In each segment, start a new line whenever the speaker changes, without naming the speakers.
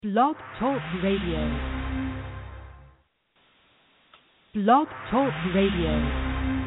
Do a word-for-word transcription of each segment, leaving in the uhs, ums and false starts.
Blog Talk Radio. Blog Talk Radio.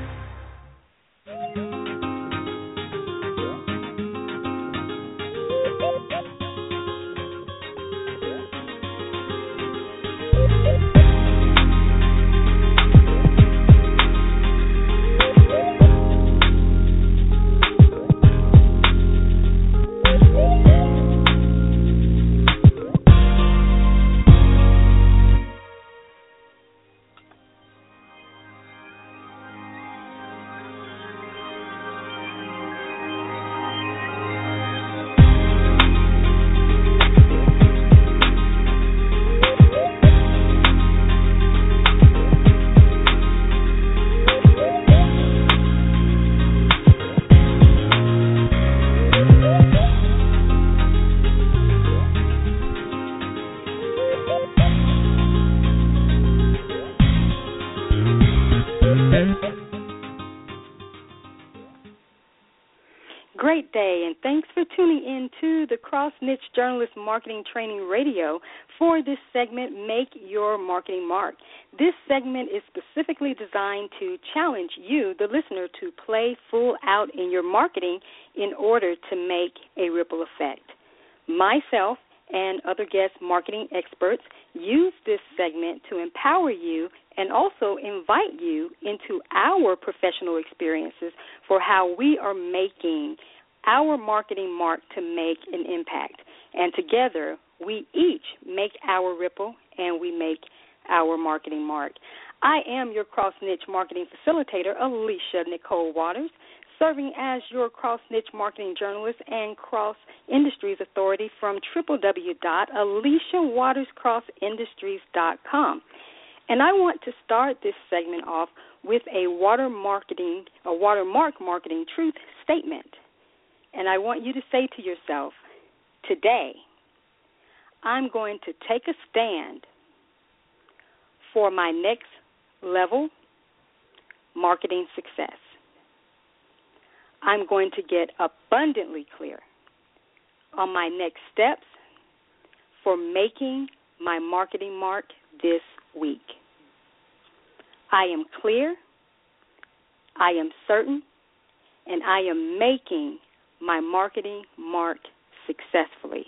Great day, and thanks for tuning in to the Cross-Niche Journalist Marketing Training Radio for this segment, Make Your Marketing Mark. This segment is specifically designed to challenge you, the listener, to play full out in your marketing in order to make a ripple effect. Myself and other guest marketing experts use this segment to empower you and also invite you into our professional experiences for how we are making our marketing mark to make an impact. And together, we each make our ripple and we make our marketing mark. I am your cross-niche marketing facilitator, Alicia Nicole Waters, serving as your cross-niche marketing journalist and cross-industries authority from w w w dot alicia waters cross industries dot com. And I want to start this segment off with a water marketing, a watermark marketing truth statement. And I want you to say to yourself, today, I'm going to take a stand for my next level marketing success. I'm going to get abundantly clear on my next steps for making my marketing mark this week. I am clear, I am certain, and I am making my marketing mark successfully.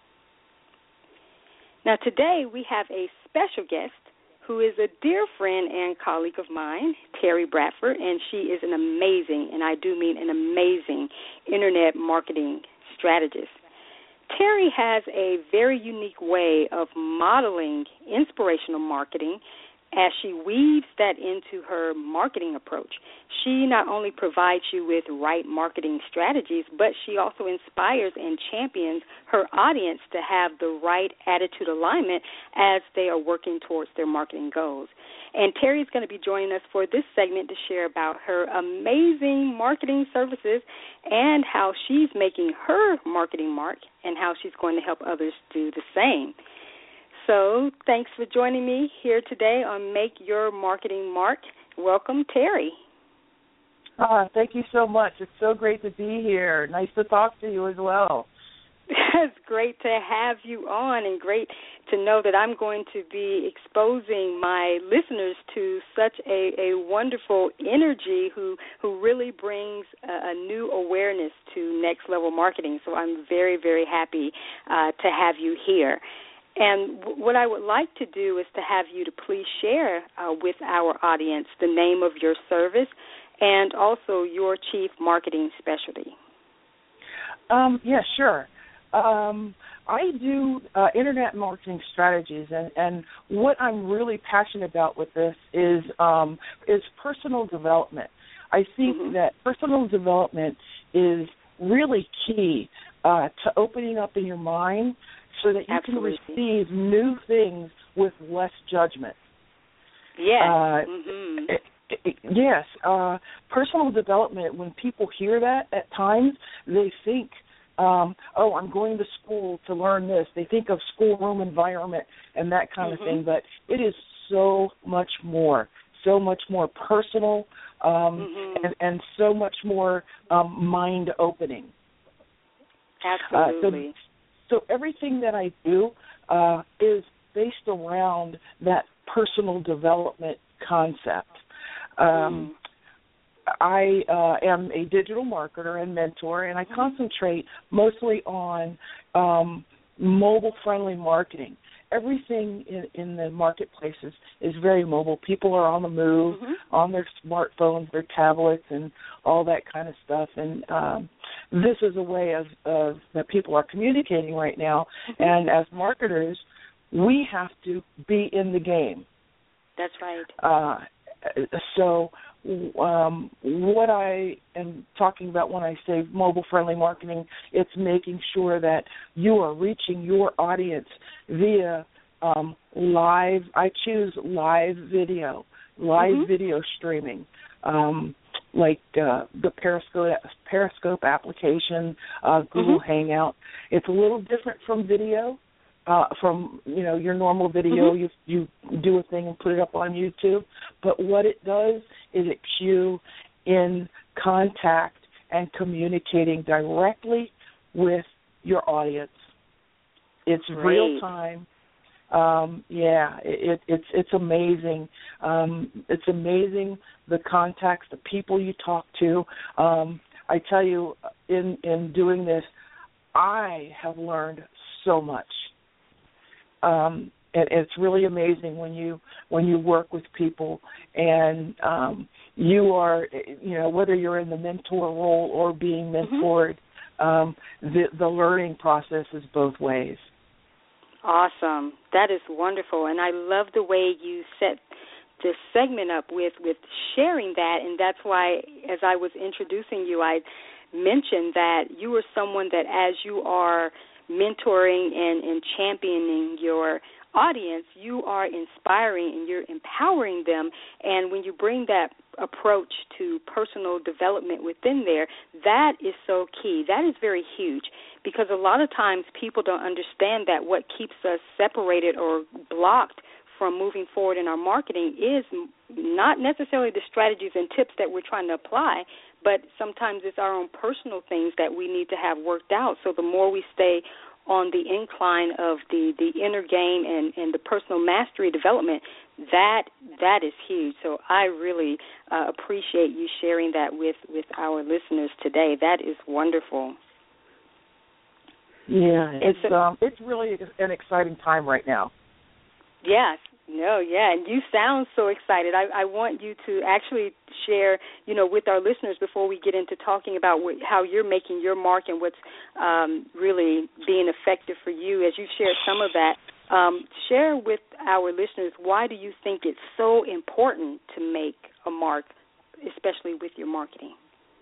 Now, today we have a special guest who is a dear friend and colleague of mine, Terry Bradford, and she is an amazing, and I do mean an amazing, internet marketing strategist. Terry has a very unique way of modeling inspirational marketing as she weaves that into her marketing approach. She not only provides you with right marketing strategies, but she also inspires and champions her audience to have the right attitude alignment as they are working towards their marketing goals. And Terry's going to be joining us for this segment to share about her amazing marketing services and how she's making her marketing mark and how she's going to help others do the same. So thanks for joining me here today on Make Your Marketing Mark. Welcome, Terry.
Ah, thank you so much. It's so great to be here. Nice to talk to you as well.
It's great to have you on, and great to know that I'm going to be exposing my listeners to such a, a wonderful energy who, who really brings a, a new awareness to next-level marketing. So I'm very, very happy uh, to have you here. And what I would like to do is to have you to please share uh, with our audience the name of your service and also your chief marketing specialty.
Um, yeah, sure. Um, I do uh, internet marketing strategies, and, and what I'm really passionate about with this is um, is personal development. I think mm-hmm. that personal development is really key uh, to opening up in your mind so that you
Absolutely.
can receive new things with less judgment.
Yes.
Uh,
mm-hmm.
it, it, yes. Uh, personal development, when people hear that at times, they think, um, oh, I'm going to school to learn this. They think of schoolroom environment and that kind
mm-hmm.
of thing, but it is so much more, so much more personal um,
mm-hmm.
and, and so much more um, mind-opening.
Absolutely.
Uh, so, So everything that I do uh, is based around that personal development concept. Um, mm. I uh, am a digital marketer and mentor, and I concentrate mostly on um, mobile-friendly marketing. Everything in, in the marketplaces is very mobile. People are on the move, mm-hmm. on their smartphones, their tablets, and all that kind of stuff. And um, this is a way of, of that people are communicating right now. Mm-hmm. And as marketers, we have to be in the game.
That's right.
Uh, so um, what I am talking about when I say mobile-friendly marketing, it's making sure that you are reaching your audience via um, live, I choose live video, live mm-hmm. video streaming, um, like uh, the Periscope, Periscope application, uh, Google mm-hmm. Hangout. It's a little different from video. Uh, from, you know, your normal video, mm-hmm. you you do a thing and put it up on YouTube. But what it does is it keeps you in contact and communicating directly with your audience. It's
Great.
real time. Um, yeah, it, it's it's amazing. Um, it's amazing the contacts, the people you talk to. Um, I tell you, in in doing this, I have learned so much. Um, and it's really amazing when you when you work with people and um, you are, you know, whether you're in the mentor role or being mentored, mm-hmm. um, the the learning process is both ways.
Awesome. That is wonderful. And I love the way you set this segment up with, with sharing that. And that's why, as I was introducing you, I mentioned that you are someone that as you are mentoring and, and championing your audience, you are inspiring and you're empowering them. And when you bring that approach to personal development within there, that is so key. That is very huge because a lot of times people don't understand that what keeps us separated or blocked from moving forward in our marketing is not necessarily the strategies and tips that we're trying to apply, but sometimes it's our own personal things that we need to have worked out. So the more we stay on the incline of the, the inner game and, and the personal mastery development, that that is huge. So I really uh, appreciate you sharing that with, with our listeners today. That is wonderful.
Yeah, it's so, um, it's really an exciting time right now.
Yes. No, yeah, and you sound so excited. I, I want you to actually share, you know, with our listeners before we get into talking about what, how you're making your mark and what's um, really being effective for you. As you've shared some of that, um, share with our listeners why do you think it's so important to make a mark, especially with your marketing?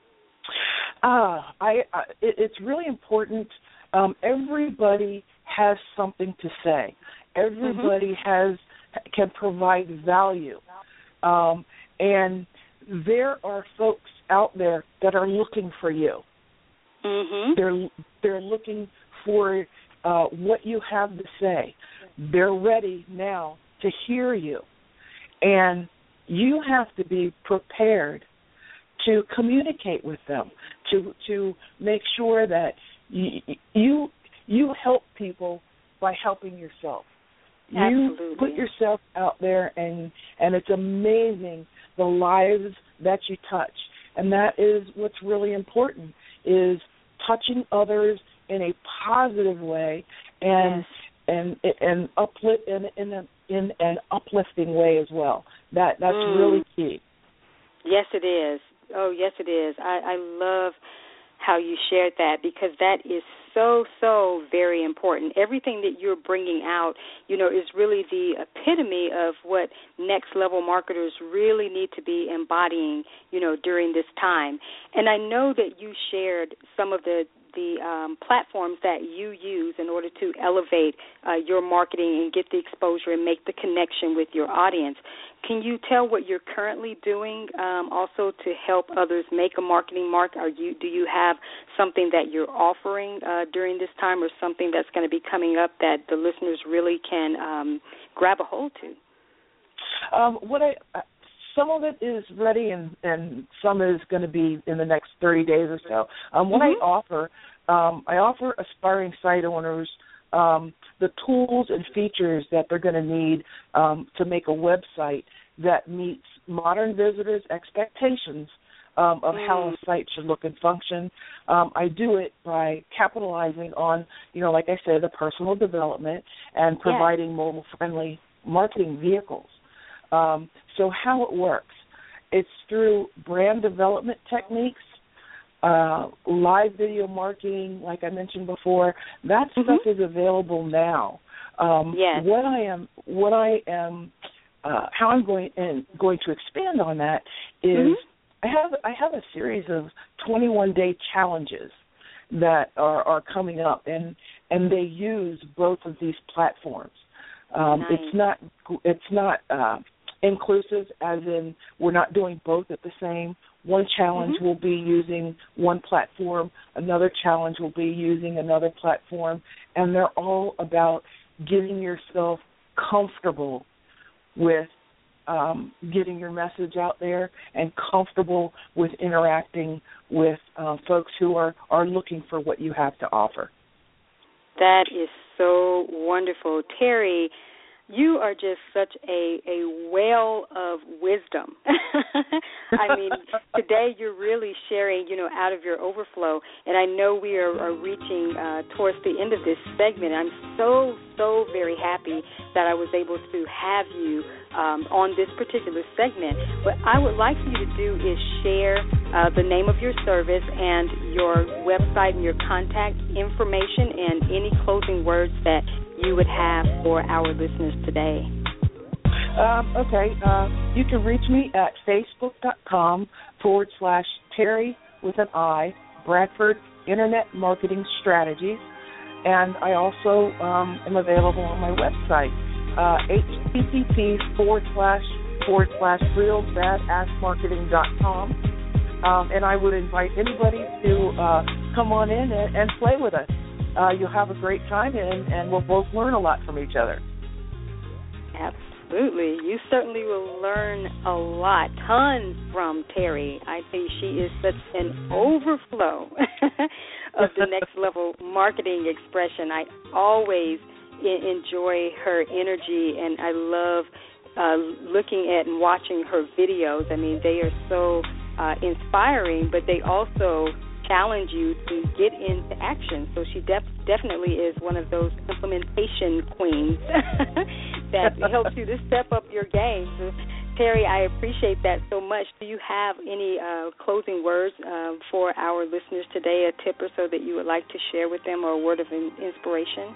Uh, I, I it, it's really important. Um, everybody has something to say. Everybody mm-hmm. has can provide value. Um, and there are folks out there that are looking for you.
Mm-hmm.
They're they're looking for uh, what you have to say. They're ready now to hear you. And you have to be prepared to communicate with them, to to make sure that you you, you help people by helping yourself.
Absolutely.
You put yourself out there, and, and it's amazing the lives that you touch. And that is what's really important, is touching others in a positive way and
yes.
and and uplift in in, a, in an uplifting way as well. That that's
mm.
really key.
Yes, it is. Oh, yes, it is. I, I love how you shared that because that is so, so very important. Everything that you're bringing out, you know, is really the epitome of what next-level marketers really need to be embodying, you know, during this time. And I know that you shared some of the the um, platforms that you use in order to elevate uh, your marketing and get the exposure and make the connection with your audience. Can you tell what you're currently doing um, also to help others make a marketing mark? Are you do you have something that you're offering uh, during this time or something that's going to be coming up that the listeners really can um, grab a hold to?
Um, what I... I Some of it is ready, and, and some is going to be in the next thirty days or so. Um, what mm-hmm. I offer, um, I offer aspiring site owners um, the tools and features that they're going to need um, to make a website that meets modern visitors' expectations um, of mm. how a site should look and function. Um, I do it by capitalizing on, you know, like I said, the personal development and providing yes. mobile-friendly marketing vehicles. Um, so how it works, it's through brand development techniques, uh, live video marketing, like I mentioned before. That mm-hmm. stuff is available now. Um,
yes.
What I am, what I am, uh, how I'm going and going to expand on that is mm-hmm. I have I have a series of twenty-one day challenges that are, are coming up, and and they use both of these platforms. Um,
nice.
It's not it's not uh, inclusive, as in we're not doing both at the same. One challenge mm-hmm. will be using one platform, another challenge will be using another platform, and they're all about getting yourself comfortable with um, getting your message out there and comfortable with interacting with uh, folks who are, are looking for what you have to offer.
That is so wonderful. Terry, you are just such a, a well of wisdom. I mean, today you're really sharing, you know, out of your overflow, and I know we are, are reaching uh, towards the end of this segment. I'm so, so very happy that I was able to have you um, on this particular segment. What I would like for you to do is share uh, the name of your service and your website and your contact information and any closing words that you would have for our listeners today.
Um, okay. Uh, you can reach me at facebook.com forward slash Terry with an I, Bradford Internet Marketing Strategies. And I also um, am available on my website, uh, http forward slash forward slash realbadassmarketing.com. Um, and I would invite anybody to uh, come on in and, and play with us. Uh, you'll have a great time, and, and we'll both learn a lot from each other.
Absolutely. You certainly will learn a lot, tons from Terry. I think she is such an overflow of the next level marketing expression. I always I- enjoy her energy, and I love uh, looking at and watching her videos. I mean, they are so uh, inspiring, but they also challenge you to get into action. So she def- definitely is one of those implementation queens that helps you to step up your game. So, Terry, I appreciate that so much. Do you have any uh, closing words uh, for our listeners today, a tip or so that you would like to share with them, or a word of in- inspiration?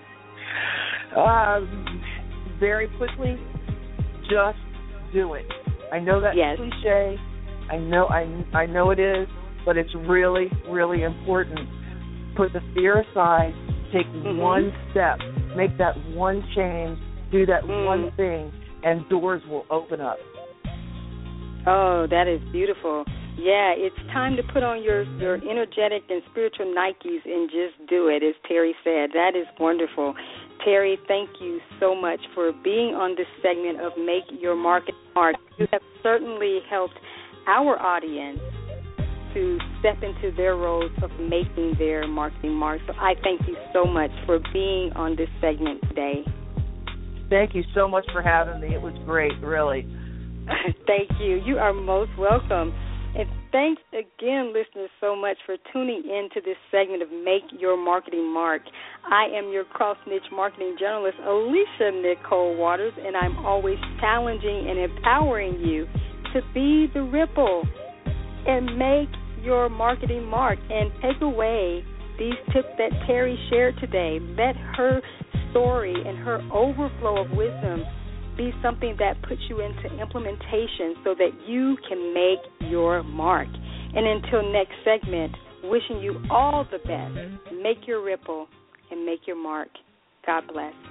Um, very quickly, just do it. I know that's
yes.
cliche. I know, I, I know it is. But it's really, really important. Put the fear aside, take mm-hmm. one step, make that one change, do that mm. one thing, and doors will open up.
Oh, that is beautiful. Yeah, it's time to put on your, your energetic and spiritual Nikes and just do it, as Terry said. That is wonderful. Terry, thank you so much for being on this segment of Make Your Market Mark. You have certainly helped our audience to step into their roles of making their marketing mark. So I thank you so much for being on this segment today.
Thank you so much for having me. It was great, really.
Thank you. You are most welcome. And thanks again, listeners, so much for tuning in to this segment of Make Your Marketing Mark. I am your cross-niche marketing journalist, Alicia Nicole Waters, and I'm always challenging and empowering you to be the ripple and make your marketing mark, and take away these tips that Terry shared today. Let her story and her overflow of wisdom be something that puts you into implementation so that you can make your mark. And until next segment, wishing you all the best. Make your ripple and make your mark. God bless.